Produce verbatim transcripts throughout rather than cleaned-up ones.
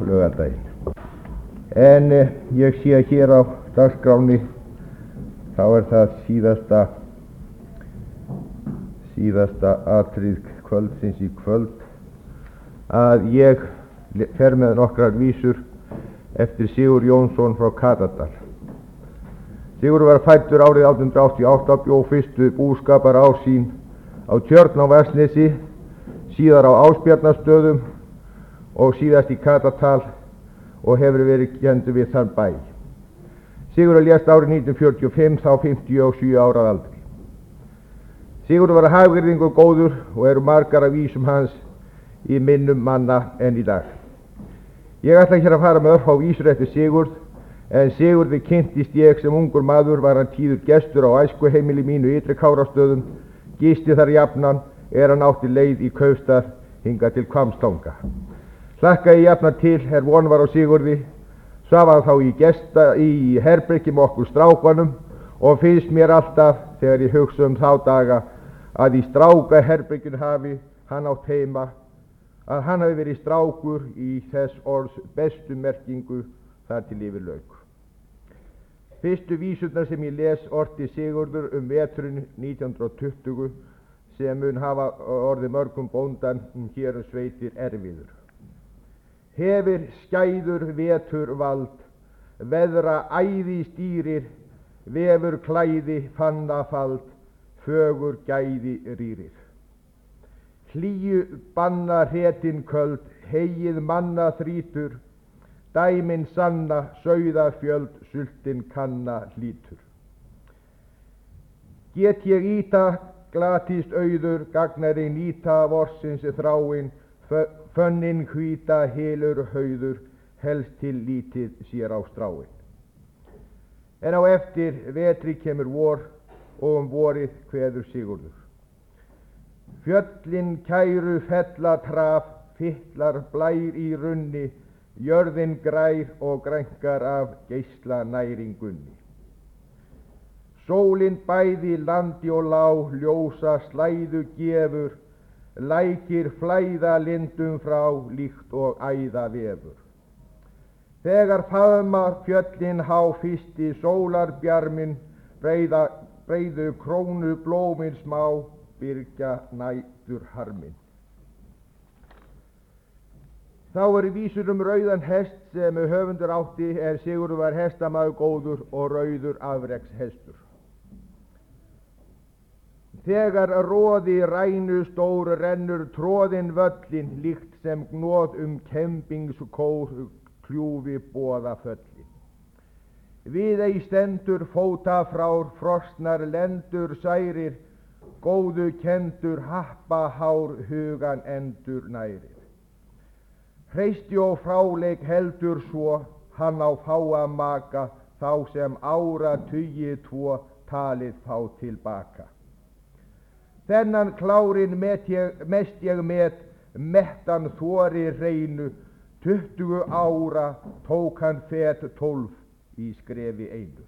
laugardaginn. En eh, ég sé hér á dagskráni, þá er það síðasta, síðasta atrið kvöldsins í kvöld, að ég fer með nokkrar vísur eftir Sigurð Jónsson frá Katardal. Sigurður var fæddur árið átján hundruð áttatíu og átta, bjó fyrstu búskapar ár sín á Tjörn á Vatnsnesi, síðar á Ásbjarnarstöðum og síðast í Katardal og hefur verið kenndur við þann bæ. Sigurður lést árið nítján hundruð fjörutíu og fimm, þá fimmtíu og sjö ára að aldri. Sigurður var hagyrðingur góður og eru margar af vísum hans í minnum manna enn í dag. Ég ætla hér að fara með örfá vísur eftir Sigurð, en Sigurði kynntist ég sem ungur maður, var hann tíður gestur á æskuheimili mínu Ytri Kárastöðum, gisti þar jafnan er hann átti leið í Kaupstað hingað til Hvammstanga. Hlakkaði jafnan til er von var á Sigurði, svaf hann þá í gesta í herbergi með okkur strákanum og finnst mér alltaf þegar ég hugsa um þá daga að í stráka herberginu hafi hann átt heima, að hann hafi verið strákur í þess orðs bestu merkingu þar til yfir lauk. Fyrstu vísurnar sem ég les orti Sigurður um veturinn nítján hundruð tuttugu, sem mun hafa orðið mörgum bóndan hér um sveitir erfiður. Hefir skæður vetur vald, veðra æði stýrir, vefur klæði fannafald, fögur gæði rýrir. Hlýju banna hretin köld, hegið manna þrítur, dæmin sanna, sauða fjöld, sultin kanna hlítur. Get ég íta, glatist auður, gagnari nýta vorsins þráin, fönnin hvíta helur hauður, helst til lítið sér á stráin. En á eftir vetri kemur vor, og um vorið kveður Sigurður. Fjöllin kæru fella traf, fytlar blær í runni, jörðin grær og grænkar af geisla næringunni. Sólin bæði landi og lág, ljósa slæðu gefur, lækir flæða lindum frá, líkt og æða vefur. Þegar faðmar fjöllin há fyrsti sólarbjarminn, breiða, breiðu krónu blómin smá, byrgja nætur harminn. Þá eru vísur um rauðan hest sem höfundur átti, er Sigurður var hestamaður góður og rauður afreks hestur. Þegar roði rænu stór rennur tróðin völlin, líkt sem gnóð um kembingskór kljúfi boða föllin. Við ei stendur fóta frár, frosnar lendur særir, góðu kendur happa hár hugan endur nærir. Hreysti og fráleik heldur svo, hann á fáa maka, þá sem ára tugi tvo talið fá tilbaka. Þennan klárin met ég, mest ég met, mettan þori reynu, tuttugu ára tók hann fet tólf í skrefi einu.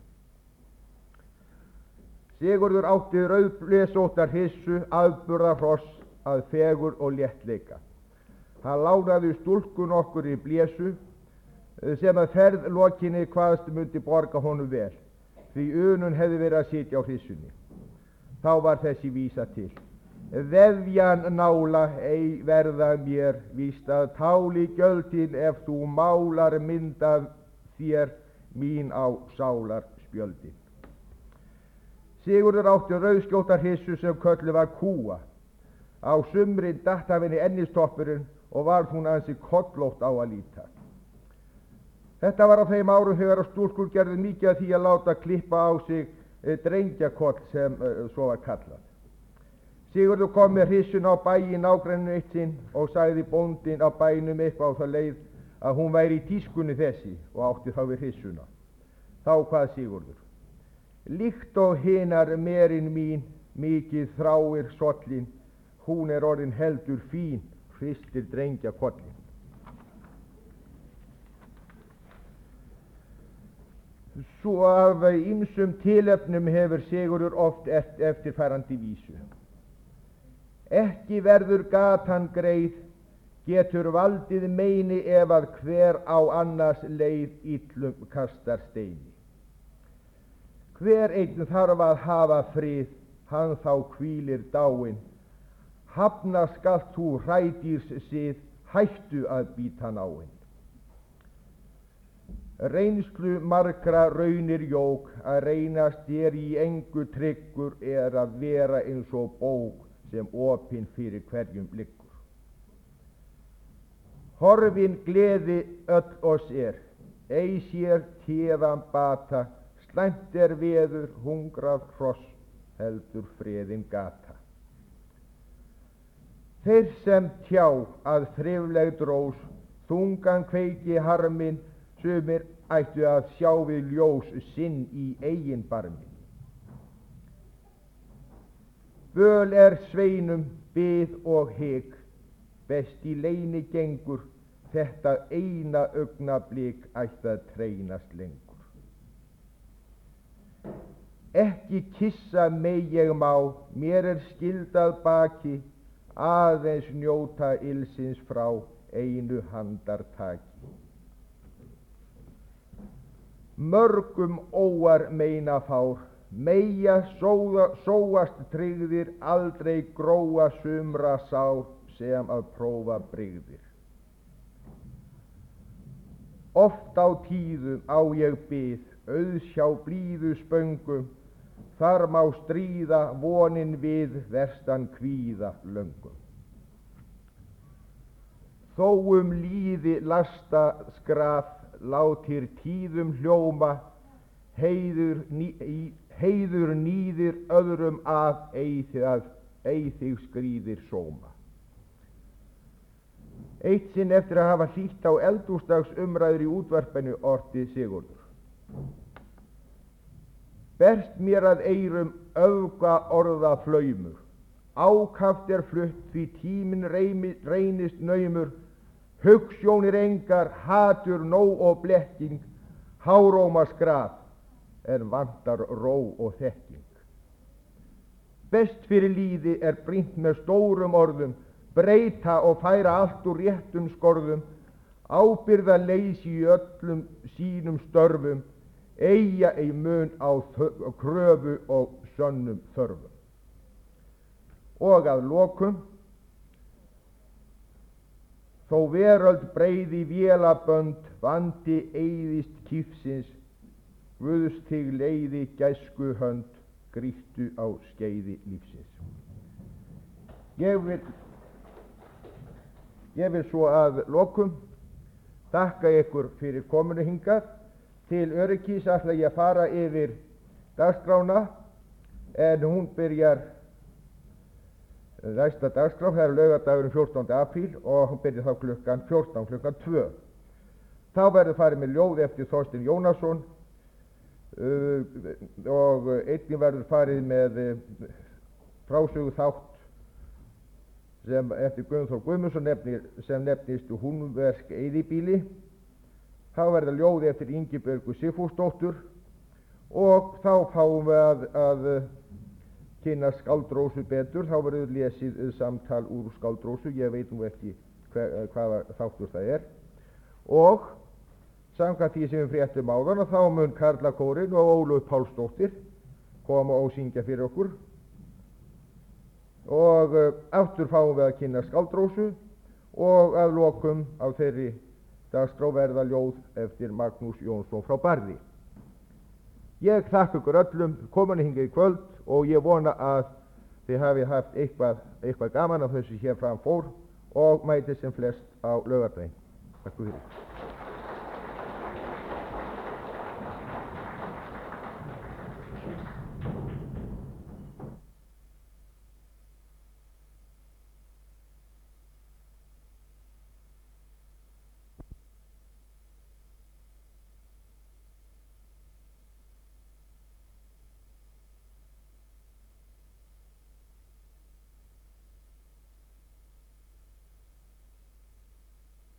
Sigurður átti rauðblesóttar hissu, afburðarhross að fegur og léttleika. Hann lánaði stúlkun okkur í blésu, sem að ferð lokinni hvaðst myndi borga honum vel, því unun hefði verið að sitja á hissunni. Þá var þessi vísa til. Vefjan nála ei verða mér, víst að táli gjöldin ef þú málar mynd af þér mín á sálar spjöldin. Sigurður átti rauðskjóttar hissu sem kölluð var kúa. Á sumrin datt af henni ennistoppurinn og var hún ansi kollótt á að líta. Þetta var á þeim árum þegar stúlkur gerðu mikið að því að láta klippa á sig e, drengjakoll sem e, svo var kallað. Sigurður kom með hrissun á bæ í nágrenninu eitt sinn og sagði bóndinn á bænum eitthvað á það leið að hún væri í tískunni þessi og átti þá við hrissuna. Þá kvað Sigurður: líkt og hinar merin mín, mikið þráir sollin, hún er orðin heldur fín, hristir drengjakollin. Svo af ýmsum tilefnum hefur Sigurður oft eftirfarandi vísu. Ekki verður gatan greið, getur valdið meini ef að hver á annars leið illum kastar steini. Hver einn þarf að hafa frið, hann þá hvílir dáinn. Hafna skalt þú hrædýrs sið, hættu að bíta náinn. Reynslu margra raunir jók, að reynast þér í engu tryggur er að vera eins og bók sem opin fyrir hverjum liggur. Horfin gleði öll oss er, ei sér téðan bata, slæmt er veður hungrað hross, heldur friðin gata. Þeir sem tjá að þrifleg drós, þungan kveiki harmin, sumir ættu að sjá við ljós sinn í eigin barmin. Böl er sveinum bið og hik, best í leyni gengur, þetta eina augnablik ætti að treinast lengur. Ekki kissa meg ég má, mér er skyldað baki, aðeins njóta ilsins frá einu handartaki. Mörgum óar meina fár, meia sóða, sóast tryggðir, aldrei gróa sumra sár sem að prófa brygðir. Oft á tíðum á ég bið, auðsjá blíðu spöngum, þar má stríða vonin við verstan kvíða löngum. Þó um líði lasta skraf, látir tíðum hljóma, heiður, ný, heiður nýðir öðrum að, ei þig skrýðir sóma. Eitt sinn eftir að hafa hlýtt á eldhúsdags umræður í útvarpinu orti Sigurður. Berst mér að eyrum öfga orða flaumur, ákaft er flutt því tíminn reynist naumur, hugsjónir engar, hatur nóg og blekking, háróma skraf, en vantar ró og þekking. Best fyrir líði er brýnt með stórum orðum, breyta og færa allt úr réttum skorðum, ábyrða leysi í öllum sínum störfum, eiga ei mun á kröfu og sönnum þörfum. Og að lokum, þó veröld breiði vélabönd, vandi eyðist kýfsins, Guðs þig leiði gæsku hönd, grýttu á skeiði lífsins. Ég vil, ég vil svo að lokum þakka ykkur fyrir komunu hingað. Til öryggis ætla ég að fara yfir dagskrána, en hún byrjar næsta dagskrá, það er laugardagurinn fjórtánda apríl og hún byrjar þá klukkan fjórtán, klukkan tvö. Þá verður farið með ljóð eftir Þorstein Jónasson uh, og einnig verður farið með uh, frásögu þátt sem eftir Guðmundur Guðmundsson nefnir, sem nefnist Húnverk eyðibýli. Þá verður ljóð eftir Ingibjörgu Sigfúsdóttur og þá fáum við að, að kynna skáldrósu betur. Þá verður lesið samtal úr skáldrósu, ég veit nú ekki hver, hvaða þáttur það er. Og samkvæmt því sem við fréttum áðan, þá mun Karlakórinn og Ólöf Pálsdóttir koma og syngja fyrir okkur. Og uh, aftur fáum við að kynna skáldrósu og að lokum á þeirri dagskrá verða ljóð eftir Magnús Jónsson frá Barði. Ég þakka ykkur öllum kominu hingað í kvöld og ég vona að þið hafi haft eitthvað, eitthvað gaman af þessu hér fram fór og mæti sem flest á laugardaginn. Takk fyrir.